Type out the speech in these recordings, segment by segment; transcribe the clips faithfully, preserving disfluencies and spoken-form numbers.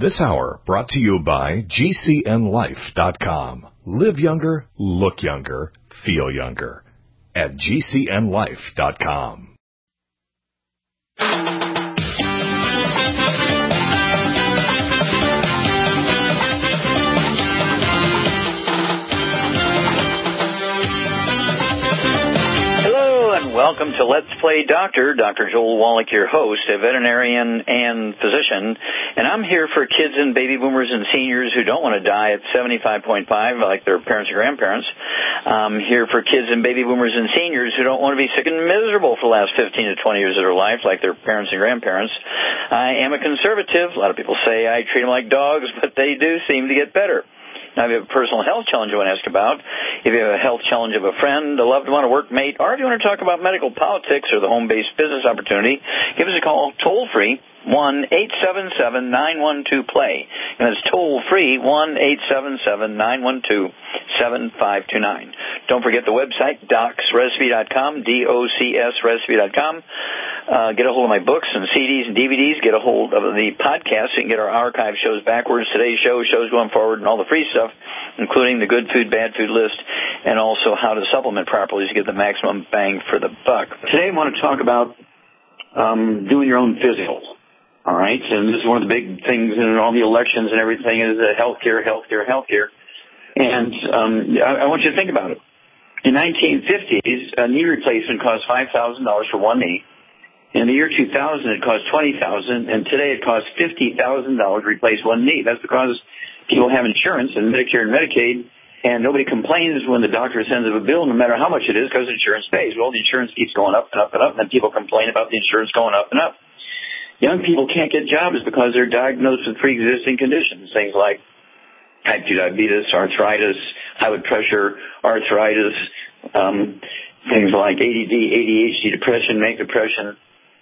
This hour brought to you by G C N life dot com. Live younger, look younger, feel younger at G C N life dot com. Welcome to Let's Play Doctor. Doctor Joel Wallach, your host, a veterinarian and physician. And I'm here for kids and baby boomers and seniors who don't want to die at seventy-five point five like their parents or grandparents. I'm here for kids and baby boomers and seniors who don't want to be sick and miserable for the last fifteen to twenty years of their life like their parents and grandparents. I am a conservative. A lot of people say I treat them like dogs, but they do seem to get better. Now, if you have a personal health challenge you want to ask about, if you have a health challenge of a friend, a loved one, a workmate, or if you want to talk about medical politics or the home-based business opportunity, give us a call toll-free, one eight seven seven nine one two play. And that's toll-free, one eight seven seven nine one two seven five two nine. Don't forget the website, docs recipe dot com, D O C S recipe dot com. Uh, get a hold of my books and C Ds and D V Ds. Get a hold of the podcast so you can get our archive shows backwards, today's show, shows going forward, and all the free stuff, including the good food, bad food list, and also how to supplement properly to get the maximum bang for the buck. Today I want to talk about um, doing your own physical. All right, and this is one of the big things in all the elections and everything is uh, healthcare, healthcare, healthcare. And um, I, I want you to think about it. In nineteen fifties, a knee replacement cost five thousand dollars for one knee. In the year two thousand, it cost twenty thousand dollars, and today it costs fifty thousand dollars to replace one knee. That's because people have insurance and Medicare and Medicaid, and nobody complains when the doctor sends them a bill, no matter how much it is, because insurance pays. Well, the insurance keeps going up and up and up, and then people complain about the insurance going up and up. Young people can't get jobs because they're diagnosed with pre-existing conditions, things like type two diabetes, arthritis, high blood pressure, arthritis, um, things like A D D, A D H D, depression, manic depression,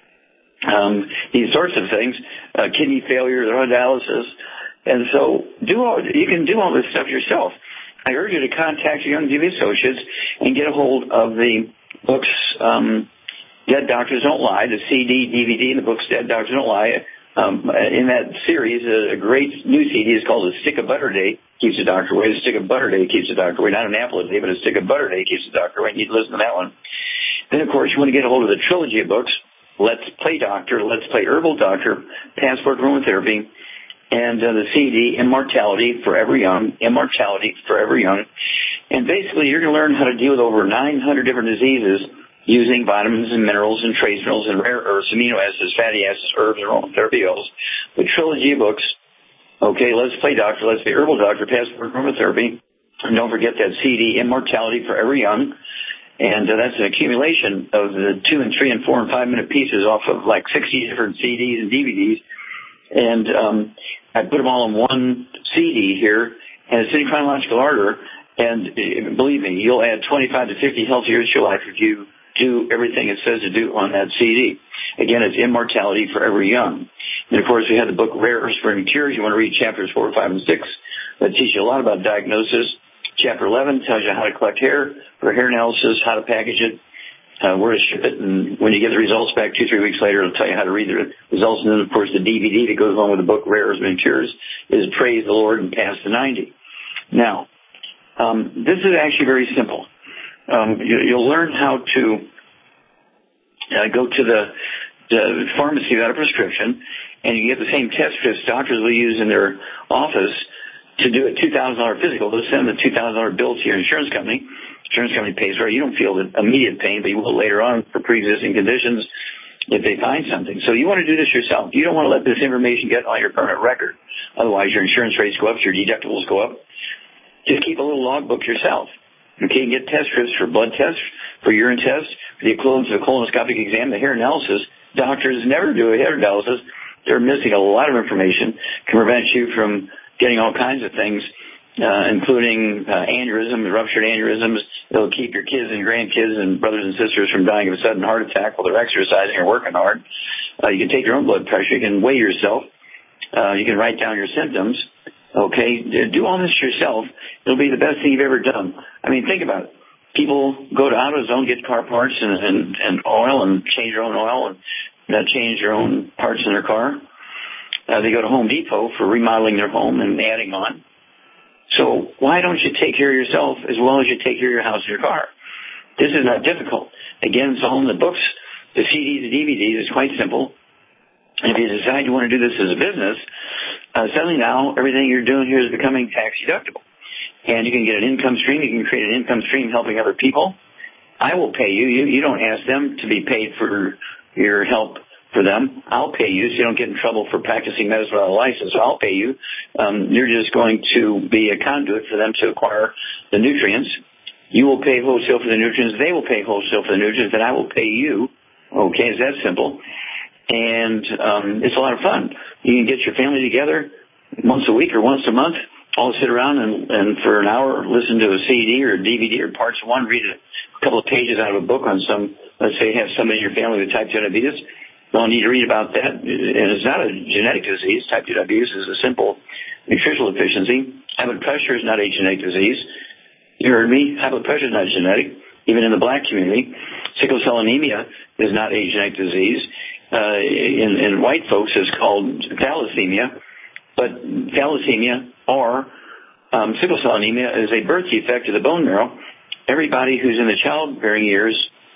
um, these sorts of things, uh, kidney failure, dialysis. And so do all, you can do all this stuff yourself. I urge you to contact your Young D V associates and get a hold of the books, um, Dead Doctors Don't Lie, the C D, D V D, and the books Dead Doctors Don't Lie. Um, in that series, a, a great new C D is called A Stick of Butter Day Keeps the Doctor Away. A Stick of Butter Day Keeps the Doctor Away. Not an apple a day, but A Stick of Butter Day Keeps the Doctor Away. You need to listen to that one. Then, of course, you want to get a hold of the trilogy of books, Let's Play Doctor, Let's Play Herbal Doctor, Passport Aromatherapy, and uh, the C D, Immortality Forever Young, Immortality Forever Young. And basically, you're going to learn how to deal with over nine hundred different diseases using vitamins and minerals and trace minerals and rare earths, amino acids, fatty acids, herbs, and aromatherapy oils. The trilogy of books, okay, Let's Play Doctor, Let's Play Herbal Doctor, Passport Aromatherapy. And don't forget that C D, Immortality Forever Young. And uh, that's an accumulation of the two and three and four and five minute pieces off of like sixty different C Ds and D V Ds. And um, I put them all in one C D here, and it's in chronological order. And uh, believe me, you'll add twenty-five to fifty healthy years to your life if you do everything it says to do on that C D. Again, it's Immortality Forever Young. And of course, we have the book Rare Earth Spring Cures. You want to read chapters four, five, and six that teach you a lot about diagnosis. Chapter eleven tells you how to collect hair for hair analysis, how to package it, uh, where to ship it, and when you get the results back two, three weeks later, it'll tell you how to read the results. And then, of course, the D V D that goes along with the book Rare Earth Spring Cures is Praise the Lord and Pass the ninety. Now, um, this is actually very simple. Um, you, you'll learn how to uh, go to the, the pharmacy without a prescription, and you get the same test strips doctors will use in their office to do a two thousand dollars physical. They'll send the two thousand dollars bill to your insurance company. Insurance company pays for it. You don't feel the immediate pain, but you will later on for pre-existing conditions if they find something. So you want to do this yourself. You don't want to let this information get on your permanent record. Otherwise, your insurance rates go up, your deductibles go up. Just keep a little logbook yourself. Okay, you get test strips for blood tests, for urine tests, for the equivalent of a colonoscopic exam, the hair analysis. Doctors never do a hair analysis. They're missing a lot of information. Can prevent you from getting all kinds of things, uh, including uh, aneurysms, ruptured aneurysms. It'll keep your kids and grandkids and brothers and sisters from dying of a sudden heart attack while they're exercising or working hard. Uh, you can take your own blood pressure. You can weigh yourself. Uh, you can write down your symptoms. Okay, do all this yourself. It'll be the best thing you've ever done. I mean, think about it. People go to AutoZone, get car parts and, and, and oil and change their own oil and uh, change their own parts in their car. Uh, they go to Home Depot for remodeling their home and adding on. So why don't you take care of yourself as well as you take care of your house and your car? This is not difficult. Again, it's all in the books, the C Ds, the D V Ds. It's quite simple. And if you decide you want to do this as a business, uh, suddenly now everything you're doing here is becoming tax deductible. And you can get an income stream. You can create an income stream helping other people. I will pay you. You, you don't ask them to be paid for your help for them. I'll pay you so you don't get in trouble for practicing medicine without a license. So I'll pay you. Um, you're just going to be a conduit for them to acquire the nutrients. You will pay wholesale for the nutrients. They will pay wholesale for the nutrients. Then I will pay you. Okay, it's that simple. And um, it's a lot of fun. You can get your family together once a week or once a month, all sit around and, and for an hour listen to a C D or a D V D or parts of one, read a couple of pages out of a book on some, let's say you have somebody in your family with type two diabetes. Well, you need to read about that. And it's not a genetic disease. Type two diabetes is a simple nutritional deficiency. High blood pressure is not a genetic disease. You heard me. High blood pressure is not genetic. Even in the black community, sickle cell anemia is not a genetic disease. Uh, in, in white folks, it's called thalassemia. But thalassemia or um, sickle cell anemia is a birth defect of the bone marrow. Everybody who's in the childbearing years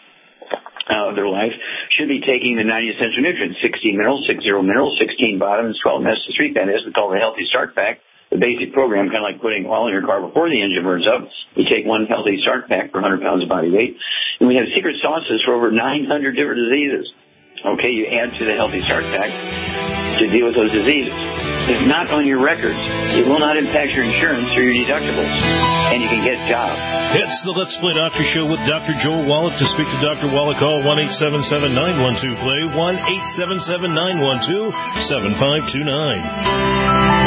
uh, of their life should be taking the ninety essential nutrients, sixteen minerals, six zero minerals, sixteen vitamins, twelve omega three fatty acids. We call the Healthy Start Pack. The basic program, kind of like putting oil in your car before the engine burns up. We take one Healthy Start Pack for one hundred pounds of body weight. And we have secret sauces for over nine hundred different diseases. Okay, you add to the Healthy Start Pack to deal with those diseases. If not on your records, it will not impact your insurance or your deductibles, and you can get jobs. It's the Let's Play Doctor Show with Doctor Joel Wallach. To speak to Doctor Wallach, call one eight seven seven, nine one two, play, one eight seven seven, nine one two, seven five two nine.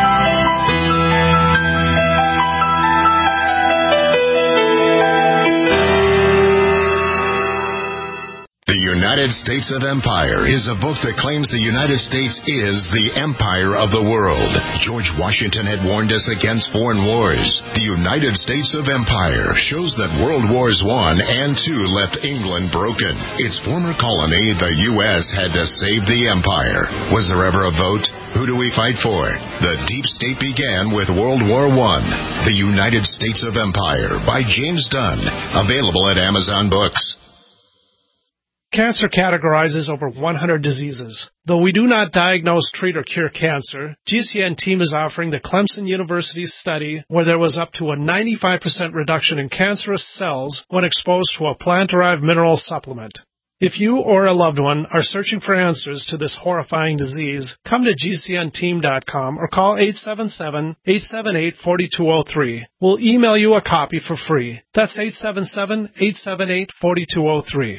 The United States of Empire is a book that claims the United States is the empire of the world. George Washington had warned us against foreign wars. The United States of Empire shows that World Wars One and Two left England broken. Its former colony, the U S, had to save the empire. Was there ever a vote? Who do we fight for? The Deep State began with World War One. The United States of Empire by James Dunn. Available at Amazon Books. Cancer categorizes over one hundred diseases. Though we do not diagnose, treat, or cure cancer, G C N team is offering the Clemson University study where there was up to a ninety-five percent reduction in cancerous cells when exposed to a plant-derived mineral supplement. If you or a loved one are searching for answers to this horrifying disease, come to G C N team dot com or call eight seven seven, eight seven eight, four two zero three. We'll email you a copy for free. That's eight seven seven, eight seven eight, four two zero three.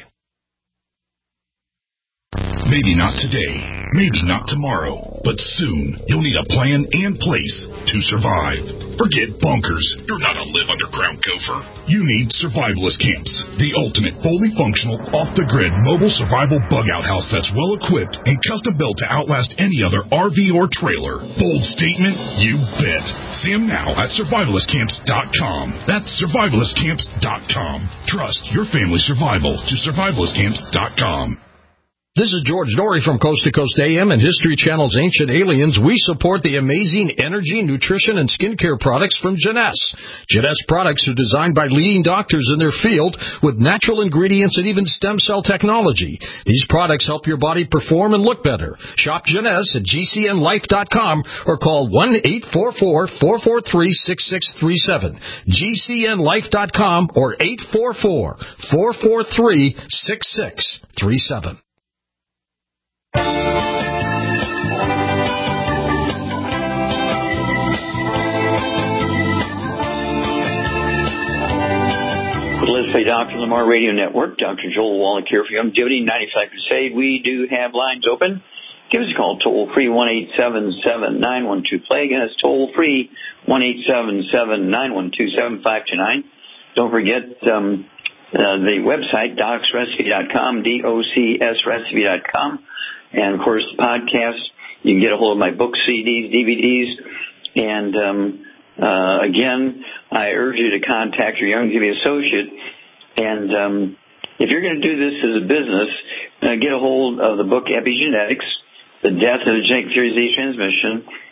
Maybe not today, maybe not tomorrow, but soon you'll need a plan and place to survive. Forget bunkers. You're not a live underground gopher. You need Survivalist Camps, the ultimate fully functional, off-the-grid mobile survival bug-out house that's well-equipped and custom-built to outlast any other R V or trailer. Bold statement? You bet. See them now at survivalist camps dot com. That's survivalist camps dot com. Trust your family's survival to survivalist camps dot com. This is George Norrie from Coast to Coast A M and History Channel's Ancient Aliens. We support the amazing energy, nutrition, and skincare products from Jeunesse. Jeunesse products are designed by leading doctors in their field with natural ingredients and even stem cell technology. These products help your body perform and look better. Shop Jeunesse at G C N life dot com or call one eight four four, four four three, six six three seven. G C N life dot com or eight four four, four four three, six six three seven. Let's Play Doctor Lamar Radio Network. Doctor Joel Wallach here for Longevity ninety-five Crusade. We do have lines open. Give us a call toll free one eight seven seven, nine one two, play. Again, it's toll free one eight seven seven, nine one two, seven five two nine. Don't forget um, uh, the website docs recipe dot com, D O C S recipe dot com. And, of course, the podcast. You can get a hold of my books, C Ds, D V Ds. And, um, uh, again, I urge you to contact your Youngevity associate. And um, if you're going to do this as a business, uh, get a hold of the book Epigenetics. The Death of the Genetic Theory of Disease Transmission,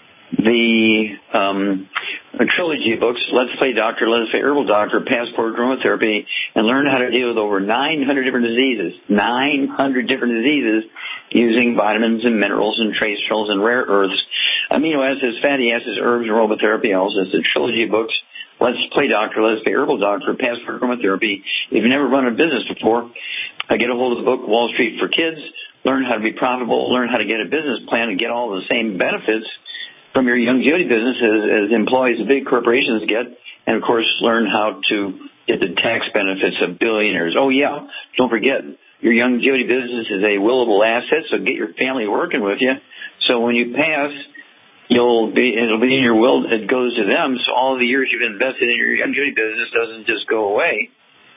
the um, trilogy of books, Let's Play Doctor, Let's Play Herbal Doctor, Passport Aromatherapy, and learn how to deal with over nine hundred different diseases, nine hundred different diseases using vitamins and minerals and trace minerals and rare earths, amino acids, fatty acids, herbs, and aromatherapy. Also, it's a trilogy of books, Let's Play Doctor, Let's Play Herbal Doctor, Passport Aromatherapy. If you've never run a business before, I get a hold of the book, Wall Street for Kids. Learn how to be profitable, learn how to get a business plan and get all the same benefits from your longevity business as, as employees of big corporations get, and, of course, learn how to get the tax benefits of billionaires. Oh, yeah, don't forget, your longevity business is a willable asset, so get your family working with you. So when you pass, you'll be, it'll be in your will, it goes to them, so all the years you've invested in your longevity business doesn't just go away.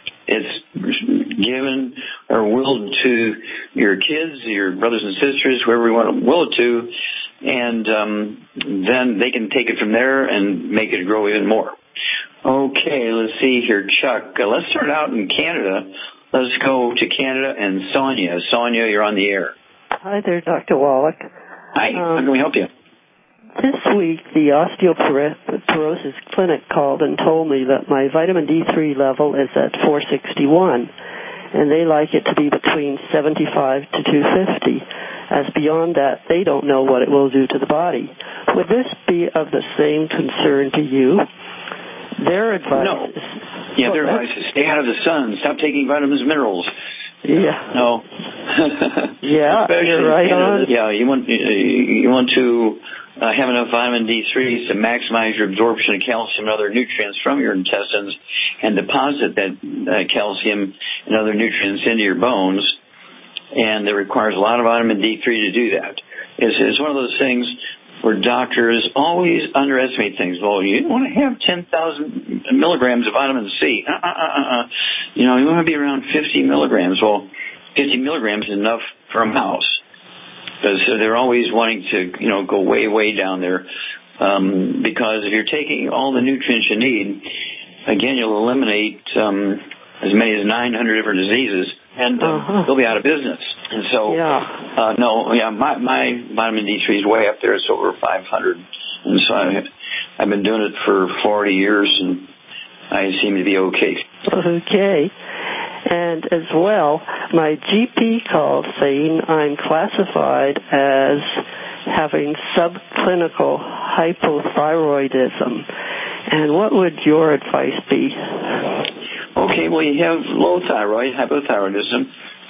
It's given or willed to your kids, your brothers and sisters, whoever you want to will it to, and um, then they can take it from there and make it grow even more. Okay, let's see here, Chuck. Uh, let's start out in Canada. Let's go to Canada and Sonia. Sonia, you're on the air. Hi there, Doctor Wallach. Hi, um, how can we help you? This week, the osteoporosis clinic called and told me that my vitamin D three level is at four sixty-one, and they like it to be between seventy-five to two fifty. As beyond that, they don't know what it will do to the body. Would this be of the same concern to you? Their advice no. is... Yeah, their advice is stay out of the sun. Stop taking vitamins and minerals. Yeah. No. Yeah, you're right on. Yeah, you want, you want to... Uh, have enough vitamin D three to maximize your absorption of calcium and other nutrients from your intestines and deposit that uh, calcium and other nutrients into your bones. And it requires a lot of vitamin D three to do that. It's, it's one of those things where doctors always underestimate things. Well, you don't want to have ten thousand milligrams of vitamin C. Uh, uh, uh, uh. You know, you want to be around fifty milligrams. Well, fifty milligrams is enough for a mouse. Because they're always wanting to, you know, go way, way down there. Um, because if you're taking all the nutrients you need, again, you'll eliminate um, as many as nine hundred different diseases, and uh, uh-huh. they'll be out of business. And so, yeah. uh, no, yeah, my, my vitamin D three is way up there. It's over five hundred. And so I, I've been doing it for forty years, and I seem to be okay. Okay. And as well, my G P called saying I'm classified as having subclinical hypothyroidism. And what would your advice be? Okay, well, you have low thyroid, hypothyroidism.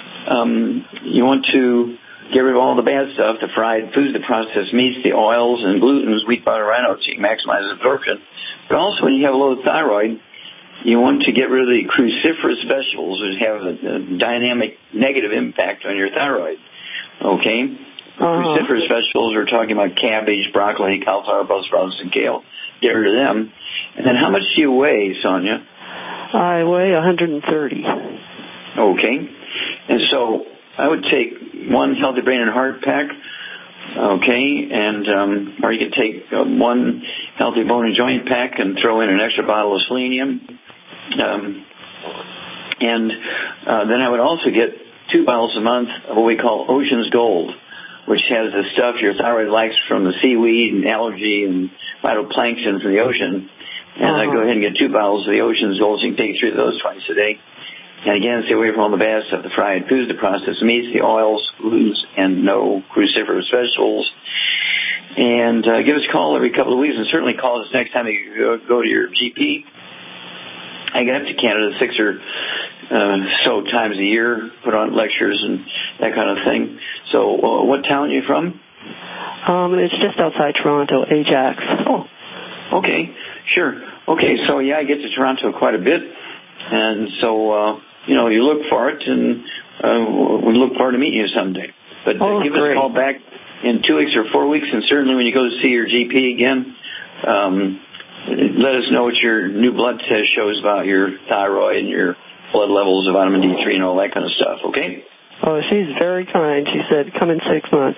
Um, you want to get rid of all the bad stuff, the fried foods, the processed meats, the oils and glutens, wheat, butter, rhino, so you can maximize absorption. But also when you have low thyroid, you want to get rid of the cruciferous vegetables which have a, a dynamic negative impact on your thyroid. Okay? Uh-huh. Cruciferous vegetables, we're talking about cabbage, broccoli, cauliflower, Brussels sprouts, and kale. Get rid of them. And then how much do you weigh, Sonia? I weigh one hundred thirty. Okay. And so I would take one Healthy Brain and Heart pack. Okay, and um, or you could take uh, one Healthy Bone and Joint pack and throw in an extra bottle of selenium. Um, and uh, then I would also get two bottles a month of what we call Ocean's Gold, which has the stuff your thyroid likes from the seaweed and algae and phytoplankton from the ocean. And uh-huh. I go ahead and get two bottles of the Ocean's Gold, so you can take three of those twice a day. And again, stay away from all the bad stuff, the fried foods, the processed meats, the oils, glutens, and no cruciferous vegetables. And uh, give us a call every couple of weeks, and certainly call us next time you go, go to your G P. I get up to Canada six or uh, so times a year, put on lectures and that kind of thing. So uh, what town are you from? Um, it's just outside Toronto, Ajax. Oh, okay, sure. Okay, so yeah, I get to Toronto quite a bit. And so, uh, you know, you look for it, and uh, we look forward to meeting you someday. But uh, oh, give great. us a call back in two weeks or four weeks, and certainly when you go to see your G P again, um, let us know what your new blood test shows about your thyroid and your blood levels of vitamin D three and all that kind of stuff, okay? Oh, she's very kind. She said, come in six months.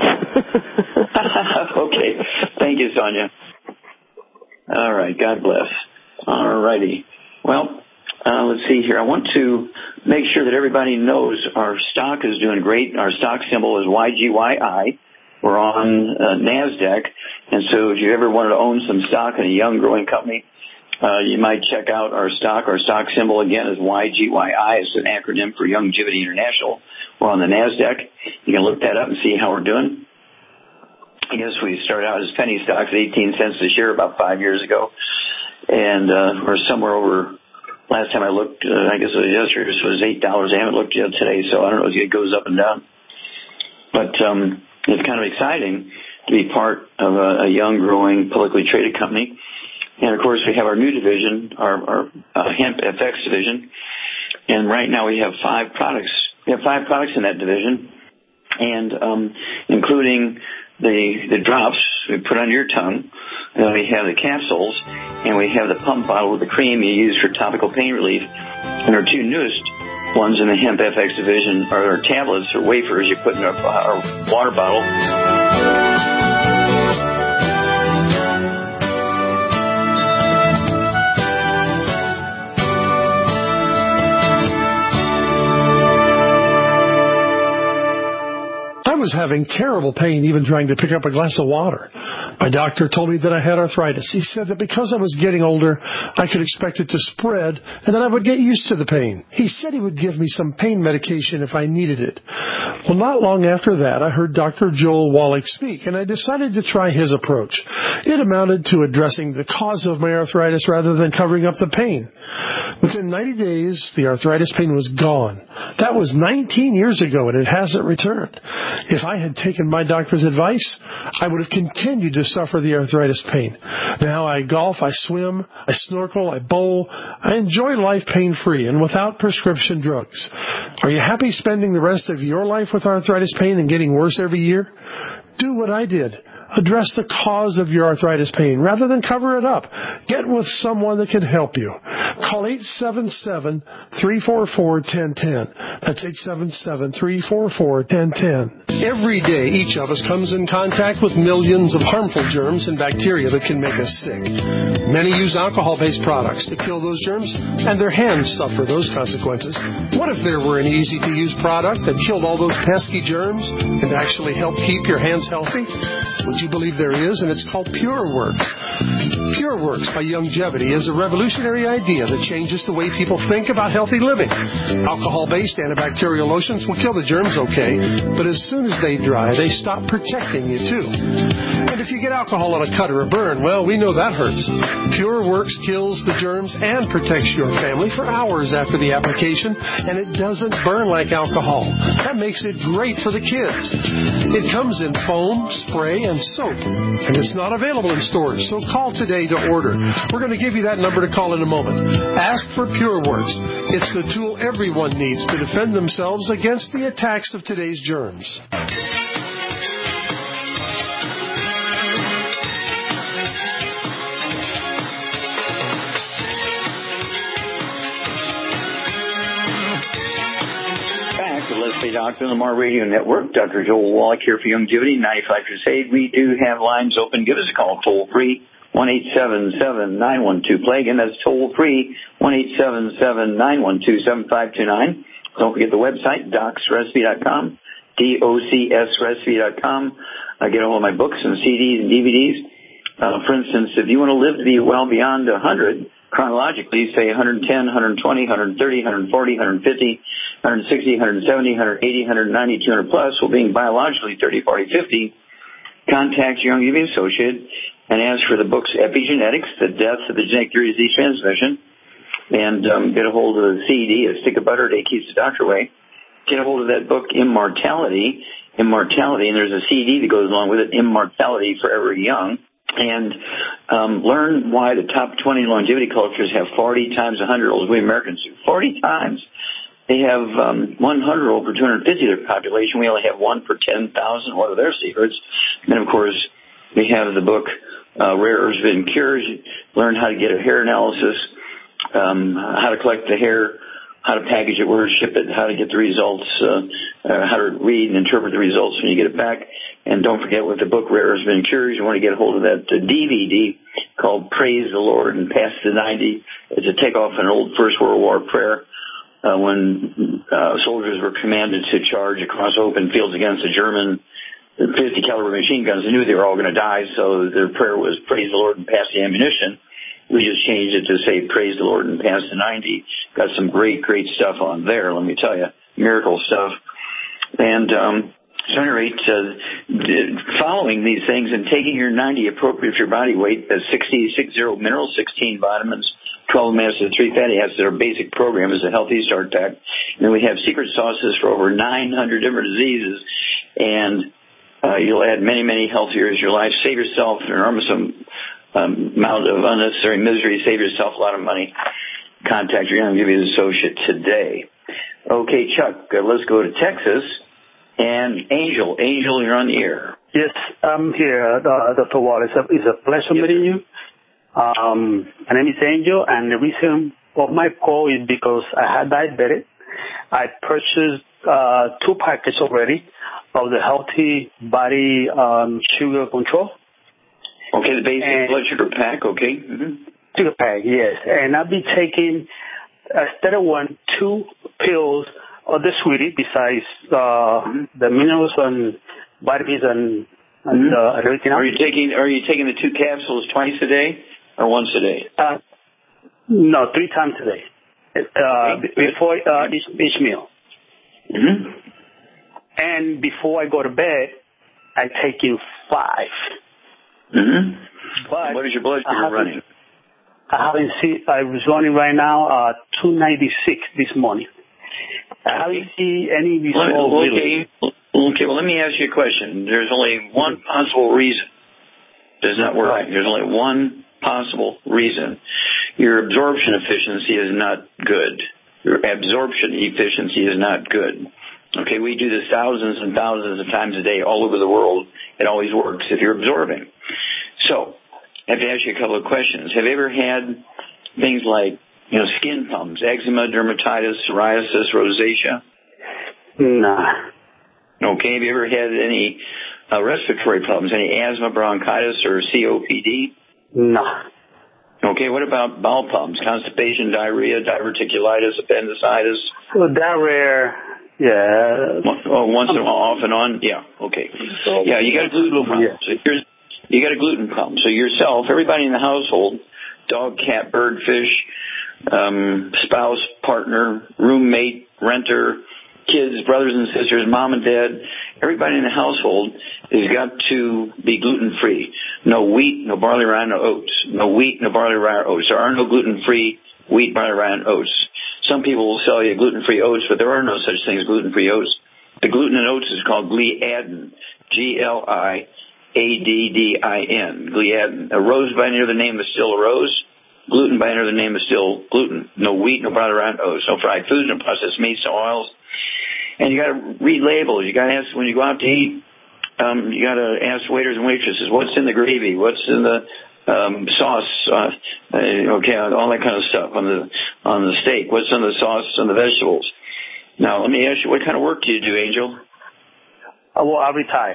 Okay. Thank you, Sonia. All right. God bless. All righty. Well, Uh, let's see here. I want to make sure that everybody knows our stock is doing great. Our stock symbol is Y G Y I. We're on uh, NASDAQ, and so if you ever wanted to own some stock in a young, growing company, uh, you might check out our stock. Our stock symbol, again, is Y G Y I. It's an acronym for Youngevity International. We're on the NASDAQ. You can look that up and see how we're doing. I guess we started out as penny stocks at eighteen cents a share about five years ago. And uh, we're somewhere over, last time I looked, uh, I guess it was yesterday, it was eight dollars. I haven't looked yet today, so I don't know if it goes up and down. But um, it's kind of exciting to be part of a, a young, growing, publicly traded company. And, of course, we have our new division, our, our uh, Hemp F X division. And right now we have five products. We have five products in that division, and um, including the the drops we put under your tongue. Then we have the capsules, and we have the pump bottle with the cream you use for topical pain relief. And our two newest ones in the Hemp F X division are our tablets or wafers you put in our, our water bottle. I was having terrible pain even trying to pick up a glass of water. My doctor told me that I had arthritis. He said that because I was getting older, I could expect it to spread and that I would get used to the pain. He said he would give me some pain medication if I needed it. Well, not long after that, I heard Doctor Joel Wallach speak, and I decided to try his approach. It amounted to addressing the cause of my arthritis rather than covering up the pain. Within ninety days, the arthritis pain was gone. That was nineteen years ago, and it hasn't returned. If I had taken my doctor's advice, I would have continued to suffer the arthritis pain. Now I golf, I swim, I snorkel, I bowl. I enjoy life pain-free and without prescription drugs. Are you happy spending the rest of your life with arthritis pain and getting worse every year? Do what I did. Address the cause of your arthritis pain rather than cover it up. Get with someone that can help you. Call eight seven seven, three four four, one zero one zero. That's eight seven seven, three four four, one zero one zero. Every day, each of us comes in contact with millions of harmful germs and bacteria that can make us sick. Many use alcohol-based products to kill those germs, and their hands suffer those consequences. What if there were an easy-to-use product that killed all those pesky germs and actually helped keep your hands healthy? Would you believe there is? And it's called PureWorks. PureWorks by Youngevity is a revolutionary idea that changes the way people think about healthy living. Alcohol-based antibacterial lotions will kill the germs okay, but as soon as they dry, they stop protecting you too. And if you get alcohol on a cut or a burn, well, we know that hurts. PureWorks kills the germs and protects your family for hours after the application, and it doesn't burn like alcohol. That makes it great for the kids. It comes in foam, spray, and soap, and it's not available in stores, so call today to order. We're going to give you that number to call in a moment. Ask for PureWorks. It's the tool everyone needs to defend themselves against the attacks of today's germs. Let's Be Doctor on the Mar Radio Network. Doctor Joel Wallach here for Youngevity, ninety-five Crusade. We do have lines open. Give us a call toll free, one eight seven seven, nine one two, play. Again, that's toll free, one eight seven seven, nine one two, seven five two nine. Don't forget the website, docs recipe dot com, D O C S recipe dot com. I get all of my books and C Ds and D V Ds. Uh, for instance, if you want to live to be well beyond one hundred, chronologically, say one ten, one twenty, one thirty, one forty, one fifty, one sixty, one seventy, one eighty, one ninety, two hundred plus, while being biologically thirty, forty, fifty, contact your Youngevity associate and ask for the books Epigenetics, The Death of the Genetic Theory of Disease Transmission, and um, get a hold of the C D, A Stick of Butter a Day Keeps the Doctor Away. Get a hold of that book, Immortality, Immortality, and there's a C D that goes along with it, Immortality Forever Young. And um, learn why the top twenty longevity cultures have forty times one hundred olds we Americans do. forty times. They have um, one hundred old per two hundred fifty of their population. We only have one per ten thousand. What are their secrets? And, of course, we have the book, uh, Rare Herbs Forbidden Cures. Learn how to get a hair analysis, um, how to collect the hair, how to package it, where to ship it, how to get the results, uh, uh, how to read and interpret the results when you get it back. And don't forget with the book Rare Herbs Forbidden Cures, you want to get a hold of that uh, D V D called Praise the Lord and Past the ninety. It's a takeoff an old First World War prayer uh, when uh, soldiers were commanded to charge across open fields against the German fifty caliber machine guns. They knew they were all going to die, so their prayer was, praise the Lord and pass the ammunition. We just changed it to say, praise the Lord and pass the ninety. Got some great, great stuff on there, let me tell you. Miracle stuff. And, um, so at any rate, uh, following these things and taking your ninety appropriate for your body weight, uh, sixty, six zero minerals, sixteen vitamins, twelve amino acids, three fatty acids. Our basic program is a Healthy Start Pack. And then we have secret sauces for over nine hundred different diseases. And uh, you'll add many, many health years to your life. Save yourself an enormous um, amount of unnecessary misery. Save yourself a lot of money. Contact your Young Giving Associate today. Okay, Chuck, uh, let's go to Texas. And Angel, Angel, you're on the air. Yes, I'm here, uh, Doctor Wall. It's a, it's a pleasure yes, meeting you. Um, my name is Angel, and the reason of my call is because I had diabetes. I purchased uh, two packets already of the Healthy Body um, Sugar Control. Okay, the basic and blood sugar pack, okay. Mm-hmm. Sugar pack, yes. And I'll be taking, instead of one, two pills of the sweetie, besides uh, mm-hmm. the minerals and vitamins and, and mm-hmm. uh, everything else. Are you taking Are you taking the two capsules twice a day or once a day? Uh, no, three times a day. Uh, okay. Before uh, each, each meal. Mm-hmm. And before I go to bed, I take in five. Mm-hmm. But what is your blood sugar running? I haven't seen. I was running right now uh, two ninety-six this morning. I haven't seen any result. Well, okay. Okay. Well, let me ask you a question. There's only one possible reason it does not work. Right. There's only one possible reason. Your absorption efficiency is not good. Your absorption efficiency is not good. Okay, we do this thousands and thousands of times a day all over the world. It always works if you're absorbing. So, I have to ask you a couple of questions. Have you ever had things like, you know, skin problems, eczema, dermatitis, psoriasis, rosacea? Nah. Okay, have you ever had any uh, respiratory problems, any asthma, bronchitis, or C O P D? Nah. Okay, what about bowel problems, constipation, diarrhea, diverticulitis, appendicitis? Well, diarrhea, yeah. Oh, once in a while, off and on? Yeah, okay. Yeah, you got a gluten problem. Yeah. So here's, you got a gluten problem. So yourself, everybody in the household, dog, cat, bird, fish, um, spouse, partner, roommate, renter, kids, brothers and sisters, mom and dad, everybody in the household has got to be gluten-free. No wheat, no barley, rye, no oats. No wheat, no barley, rye, or oats. There are no gluten-free wheat, barley, rye, and oats. Some people will sell you gluten-free oats, but there are no such things as gluten-free oats. The gluten in oats is called gliadin, G L I A D D I N, gliadin. A rose by any other name is still a rose. Gluten by any other name is still gluten. No wheat, no barley, rye, no oats. No fried foods, no processed meats, no oils. And you got to read labels. You got to ask when you go out to eat. Um, you got to ask waiters and waitresses, what's in the gravy? What's in the um, sauce? Uh, uh, okay, all that kind of stuff on the on the steak. What's in the sauce and the vegetables? Now, let me ask you, what kind of work do you do, Angel? Uh, well, I retire.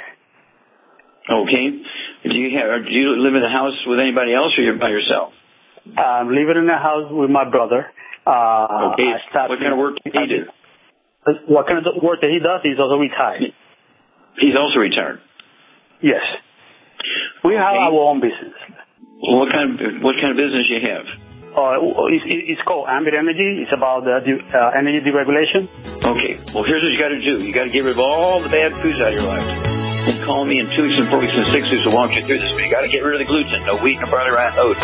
Okay. Do you have? Do you live in the house with anybody else, or you're by yourself? I'm living in the house with my brother. Uh, okay. What kind of work do he do? What kind of work that he does? He's also retired. He's also retired. Yes. We okay. have our own business. Well, what kind of what kind of business you have? Uh, it's, it's called Ambit Energy. It's about uh, uh, energy deregulation. Okay. Well, here's what you got to do. You got to get rid of all the bad foods out of your life. And call me in two weeks and four weeks and six weeks. We'll walk you through this. But you got to get rid of the gluten. No wheat, no barley, rye, oats.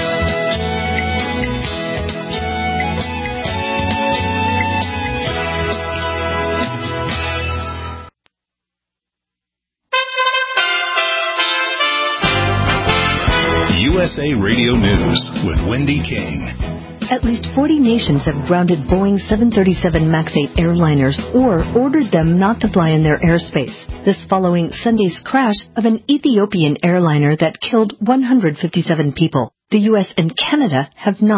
U S A Radio News with Wendy King. At least forty nations have grounded Boeing seven thirty-seven MAX eight airliners or ordered them not to fly in their airspace. This following Sunday's crash of an Ethiopian airliner that killed one hundred fifty-seven people. The U S and Canada have not.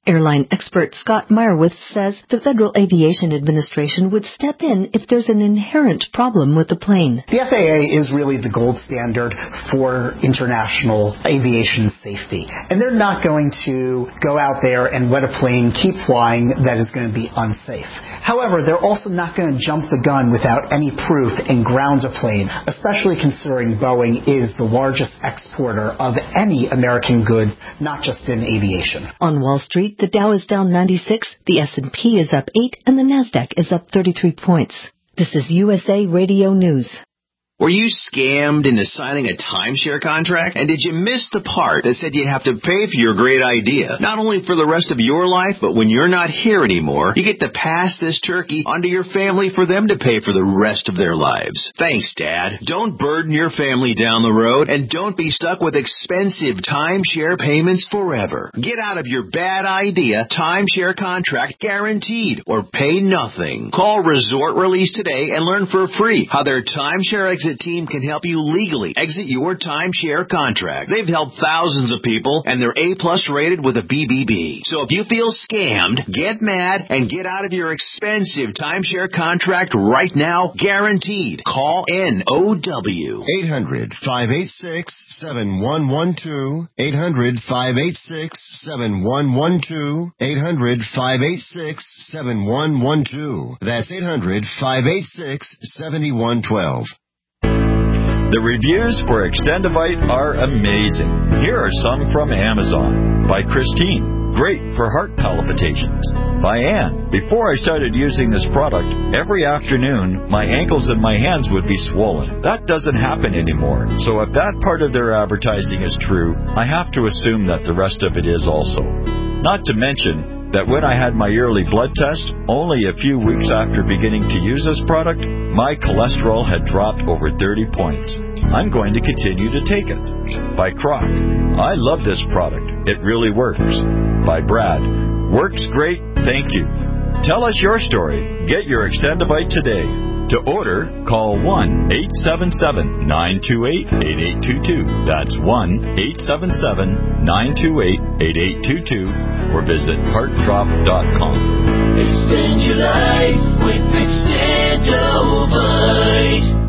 Airline expert Scott Meyerowitz says the Federal Aviation Administration would step in if there's an inherent problem with the plane. The F A A is really the gold standard for international aviation safety, and they're not going to go out there and let a plane keep flying that is going to be unsafe. However, they're also not going to jump the gun without any proof and ground a plane, especially considering Boeing is the largest exporter of any American goods, not just in aviation. On Wall Street, the Dow is down ninety-six, the S and P is up eight, and the Nasdaq is up thirty-three points. This is U S A Radio News. Were you scammed into signing a timeshare contract? And did you miss the part that said you have to pay for your great idea? Not only for the rest of your life, but when you're not here anymore, you get to pass this turkey onto your family for them to pay for the rest of their lives. Thanks, Dad. Don't burden your family down the road, and don't be stuck with expensive timeshare payments forever. Get out of your bad idea timeshare contract guaranteed, or pay nothing. Call Resort Release today and learn for free how their timeshare exit team can help you legally exit your timeshare contract. They've helped thousands of people, and they're A-plus rated with a B B B. So if you feel scammed, get mad and get out of your expensive timeshare contract right now, guaranteed. Call N O W. eight hundred, five eight six, seven one one two. eight hundred, five eight six, seven one one two. eight hundred, five eight six, seven one one two. That's eight hundred, five eight six, seven one one two. The reviews for Extendivite are amazing. Here are some from Amazon. By Christine. Great for heart palpitations. By Ann. Before I started using this product, every afternoon, my ankles and my hands would be swollen. That doesn't happen anymore. So if that part of their advertising is true, I have to assume that the rest of it is also. Not to mention that when I had my yearly blood test, only a few weeks after beginning to use this product, my cholesterol had dropped over thirty points. I'm going to continue to take it. By Croc. I love this product. It really works. By Brad. Works great, thank you. Tell us your story. Get your Extendivite today. To order, call one eight seven seven, nine two eight, eight eight two two. That's one eight seven seven, nine two eight, eight eight two two. Or visit heart drop dot com. Extend your life with Extendivite.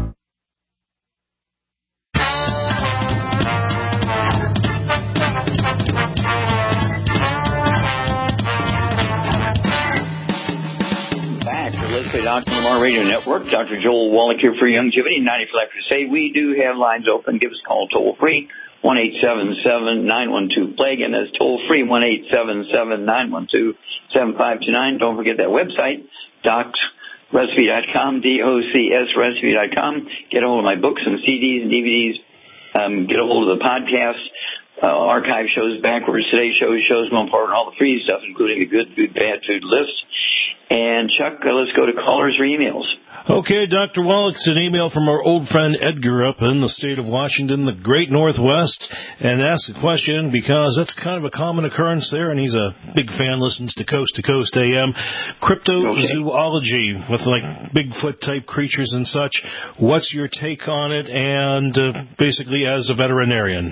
Let's say Doctor Lamar Radio Network. Doctor Joel Wallach here for Youngevity. ninety-four Life to say we do have lines open. Give us a call toll free. one eight seven seven, nine one two, plague, and that's toll free one eight seven seven, nine one two, seven five two nine. Don't forget that website, docs recipe dot com, D O C S recipe dot com. Get a hold of my books and C Ds and D V Ds. Um, get a hold of the podcast, uh, archive shows, backwards, today's shows, shows more important, all the free stuff, including the good food, bad food list. And Chuck, uh, let's go to callers or emails. Okay, Doctor Wallach, it's an email from our old friend Edgar up in the state of Washington, the great Northwest, and asks a question because that's kind of a common occurrence there, and he's a big fan, listens to Coast to Coast A M. Cryptozoology with like Bigfoot-type creatures and such. What's your take on it, and uh, basically as a veterinarian?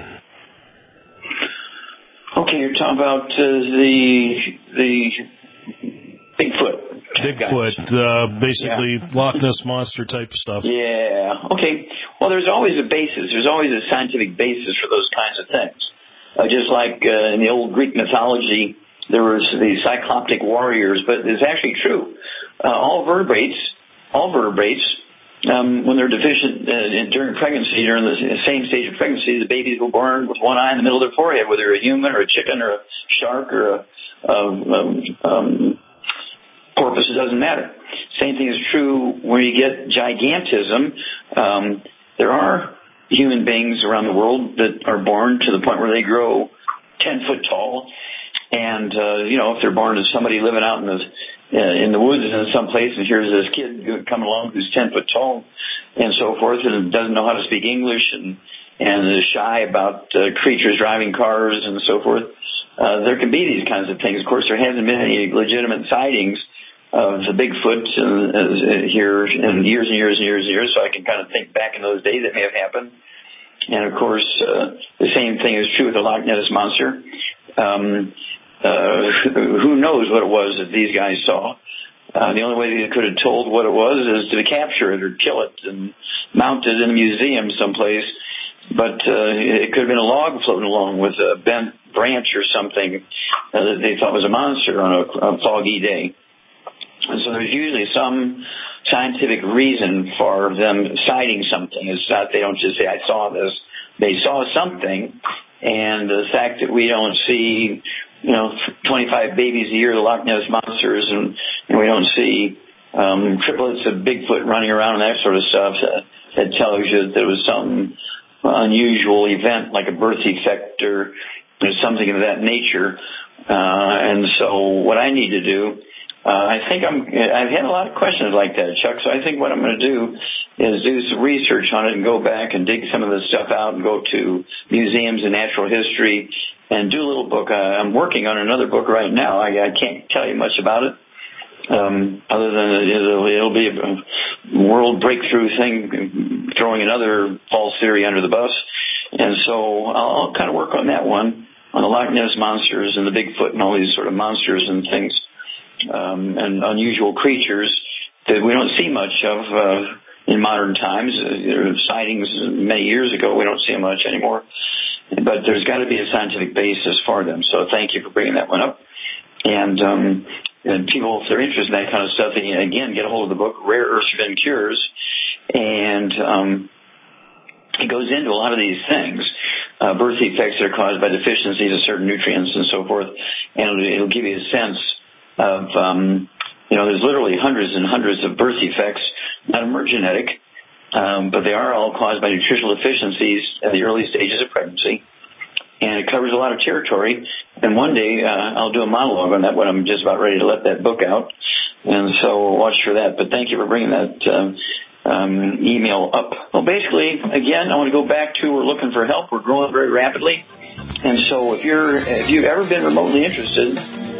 Okay, you're talking about uh, the the Bigfoot. Bigfoot, uh, basically yeah. Loch Ness Monster type stuff. Yeah. Okay. Well, there's always a basis. There's always a scientific basis for those kinds of things. Uh, just like uh, in the old Greek mythology, there was the cycloptic warriors, but it's actually true. Uh, all vertebrates, all vertebrates, um, when they're deficient uh, during pregnancy, during the same stage of pregnancy, the babies were born with one eye in the middle of their forehead, whether a human or a chicken or a shark or a um, um, porpoise, it doesn't matter. Same thing is true when you get gigantism. Um, there are human beings around the world that are born to the point where they grow ten foot tall. And, uh, you know, if they're born to somebody living out in the, uh, in the woods in some place, and here's this kid coming along who's ten foot tall and so forth, and doesn't know how to speak English and, and is shy about uh, creatures driving cars and so forth, uh, there can be these kinds of things. Of course, there hasn't been any legitimate sightings of the Bigfoot uh, uh, here in years and years and years and years, so I can kind of think back in those days that may have happened. And, of course, uh, the same thing is true with the Loch Ness Monster. Um, uh, who knows what it was that these guys saw. Uh, the only way they could have told what it was is to capture it or kill it and mount it in a museum someplace. But uh, it could have been a log floating along with a bent branch or something uh, that they thought was a monster on a, a foggy day. And so there's usually some scientific reason for them citing something. It's not they don't just say, I saw this. They saw something, and the fact that we don't see, you know, twenty-five babies a year, the Loch Ness monsters, and, and we don't see um, triplets of Bigfoot running around and that sort of stuff, that, that tells you that there was some unusual event like a birth defect or, or something of that nature. Uh, and so what I need to do, uh, I think I'm, I've had a lot of questions like that, Chuck, so I think what I'm going to do is do some research on it and go back and dig some of this stuff out and go to museums and natural history and do a little book. Uh, I'm working on another book right now. I, I can't tell you much about it, um, other than it'll, it'll be a world breakthrough thing, throwing another false theory under the bus. And so I'll, I'll kind of work on that one, on the Loch Ness monsters and the Bigfoot and all these sort of monsters and things, um, and unusual creatures that we don't see much of uh, in modern times. Uh, there were sightings many years ago. We don't see them much anymore. But there's got to be a scientific basis for them. So thank you for bringing that one up. And, um, and people, if they're interested in that kind of stuff, they, again, get a hold of the book, Rare Earths Forbidden Cures. And um, it goes into a lot of these things, uh, birth defects that are caused by deficiencies of certain nutrients and so forth. And it'll, it'll give you a sense of, um, you know, there's literally hundreds and hundreds of birth defects. None of them are genetic. Um, but they are all caused by nutritional deficiencies at the early stages of pregnancy. And it covers a lot of territory. And one day uh, I'll do a monologue on that when I'm just about ready to let that book out. And so watch for that. But thank you for bringing that um, um, email up. Well, basically, again, I want to go back to we're looking for help. We're growing very rapidly. And so if you're if you've ever been remotely interested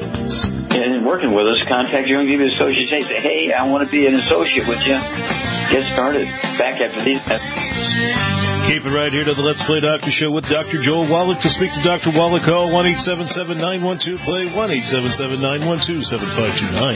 in working with us, contact your Youngevity Associates. Say, hey, I want to be an associate with you. Get started. Back after these. Keep it right here to the Let's Play Doctor Show with Doctor Joel Wallach. To speak to Doctor Wallach, call one eight seven seven, nine one two, play, one eight seven seven, nine one two, seven five two nine.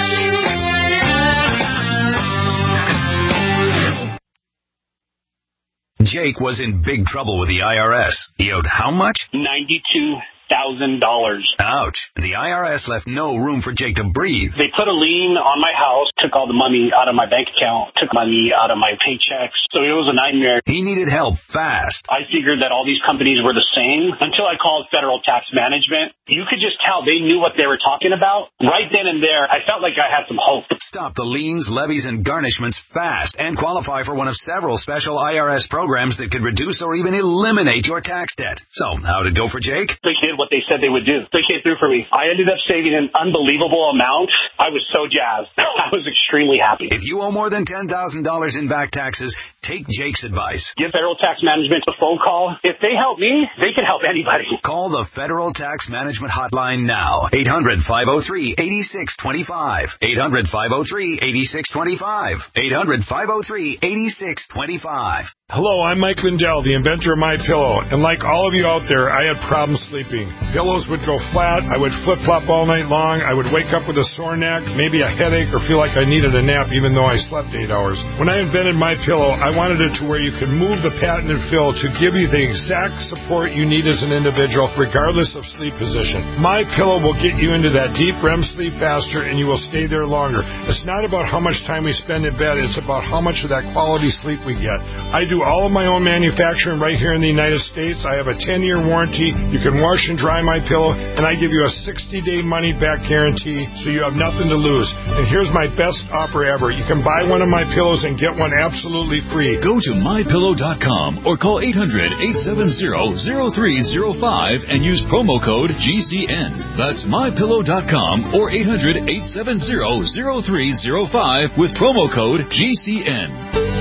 Jake was in big trouble with the I R S. He owed how much? ninety-two thousand dollars. Ouch. The I R S left no room for Jake to breathe. They put a lien on my house, took all the money out of my bank account, took money out of my paychecks. So it was a nightmare. He needed help fast. I figured that all these companies were the same until I called Federal Tax Management. You could just tell they knew what they were talking about. Right then and there, I felt like I had some hope. Stop the liens, levies, and garnishments fast and qualify for one of several special I R S programs that could reduce or even eliminate your tax debt. So, how'd it go for Jake? They did what they said they would do. They came through for me. I ended up saving an unbelievable amount. I was so jazzed. I was extremely happy. If you owe more than ten thousand dollars in back taxes, take Jake's advice. Give Federal Tax Management a phone call. If they help me, they can help anybody. Call the Federal Tax Management Hotline now. eight hundred, five oh three, eight six two five. eight hundred, five oh three, eight six two five. eight hundred, five oh three, eight six two five. Hello, I'm Mike Lindell, the inventor of MyPillow, and like all of you out there, I had problems sleeping. Pillows would go flat, I would flip-flop all night long, I would wake up with a sore neck, maybe a headache, or feel like I needed a nap even though I slept eight hours. When I invented MyPillow, I wanted it to where you could move the patented fill to give you the exact support you need as an individual, regardless of sleep position. MyPillow will get you into that deep R E M sleep faster, and you will stay there longer. It's not about how much time we spend in bed, it's about how much of that quality sleep we get. I do all of my own manufacturing right here in the United States. I have a ten-year warranty. You can wash and dry my pillow, and I give you a sixty-day money-back guarantee, so you have nothing to lose. And here's my best offer ever. You can buy one of my pillows and get one absolutely free. Go to my pillow dot com or call eight hundred, eight seven zero, zero three zero five and use promo code G C N. That's my pillow dot com or eight hundred, eight seven zero, zero three zero five with promo code G C N.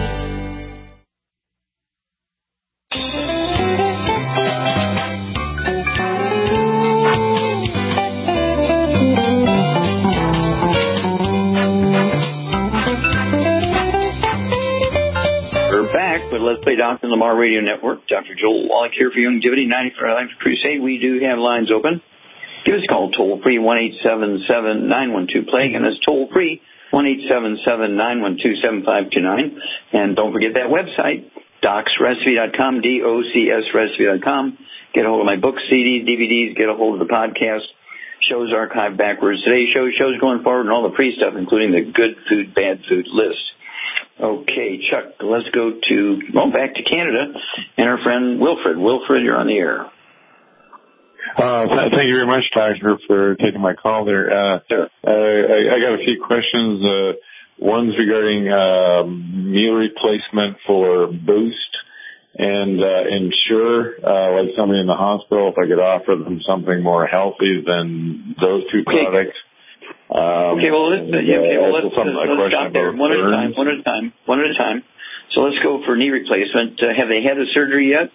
Let's Play Doctor on the Lamar Radio Network. Doctor Joel Wallach here for Youngevity ninety-five Life Crusade. We do have lines open. give us a call toll free, one eight seven seven, nine one two, plague, and that's toll free, one eight seven seven, nine one two, seven five two nine. And don't forget that website, docs recipe dot com, D O C S recipe dot com. Get a hold of my books, C Ds, D V Ds, get a hold of the podcast, shows archived backwards, today's show, shows going forward, and all the free stuff, including the good food, bad food list. Okay, Chuck, let's go to, well, back to Canada, and our friend Wilfred. Wilfred, you're on the air. Uh, th- thank you very much, Doctor, for taking my call there. Uh, sure. uh, I, I got a few questions. Uh, one's regarding uh, meal replacement for Boost and uh, Ensure, uh, like somebody in the hospital, if I could offer them something more healthy than those two okay. products. Um, okay, well, let's, uh, yeah, okay, well, let's, some, uh, let's stop there. One at a time, one at a time, one at a time. So let's go for knee replacement. Uh, have they had the surgery yet?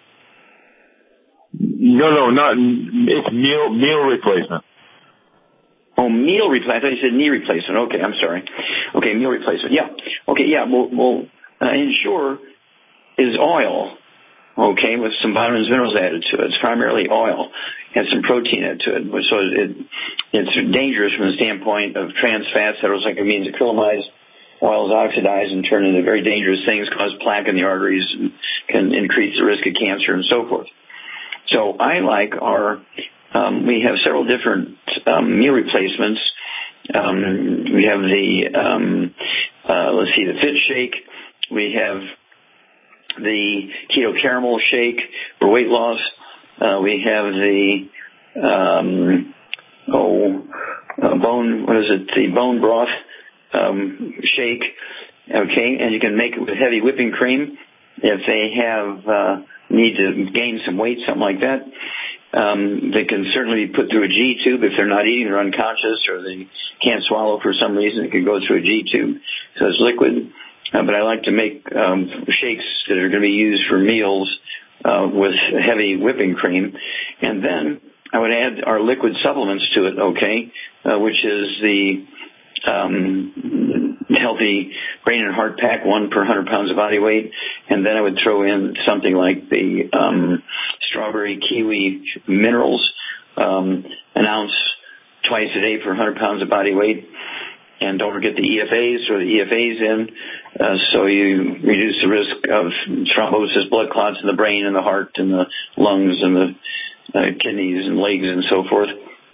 No, no, not, it's meal, meal replacement. Oh, meal replacement. I thought you said knee replacement. Okay, I'm sorry. Okay, meal replacement. Yeah. Okay, yeah, well, well uh, Ensure is oil, okay, with some vitamins, minerals added to it. It's primarily oil and some protein added to it. So it, it's dangerous from the standpoint of trans fats, heterocyclamines, acrylamides. Oils oxidize and turn into very dangerous things, cause plaque in the arteries, and can increase the risk of cancer and so forth. So I like our, um, we have several different um, meal replacements. Um, we have the, um, uh, let's see, the Fit Shake. We have the Keto Caramel Shake for weight loss. Uh, we have the, um, oh, uh, bone, what is it, the bone broth um, shake. Okay, and you can make it with heavy whipping cream if they have, uh, need to gain some weight, something like that. Um, they can certainly be put through a G tube if they're not eating, they're unconscious, or they can't swallow for some reason. It could go through a G tube, so it's liquid. Uh, but I like to make um, shakes that are going to be used for meals uh, with heavy whipping cream, and then I would add our liquid supplements to it. Okay, uh, which is the um, healthy brain and heart pack, one per one hundred pounds of body weight. And then I would throw in something like the um, strawberry kiwi minerals, um, an ounce twice a day per one hundred pounds of body weight. And don't forget the E F As, throw the E F As in, uh, so you reduce the risk of thrombosis, blood clots in the brain and the heart and the lungs and the uh, kidneys and legs and so forth.